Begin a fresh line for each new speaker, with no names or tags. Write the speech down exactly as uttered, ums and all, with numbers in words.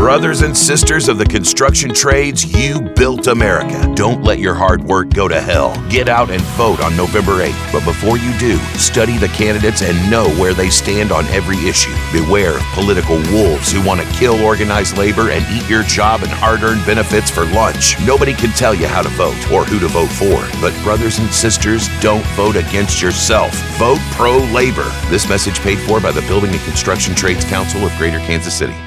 Brothers and sisters of the construction trades, you built America. Don't let your hard work go to hell. Get out and vote on November eighth. But before you do, study the candidates and know where they stand on every issue. Beware of political wolves who want to kill organized labor and eat your job and hard-earned benefits for lunch. Nobody can tell you how to vote or who to vote for. But brothers and sisters, don't vote against yourself. Vote pro-labor. This message paid for by the Building and Construction Trades Council of Greater Kansas City.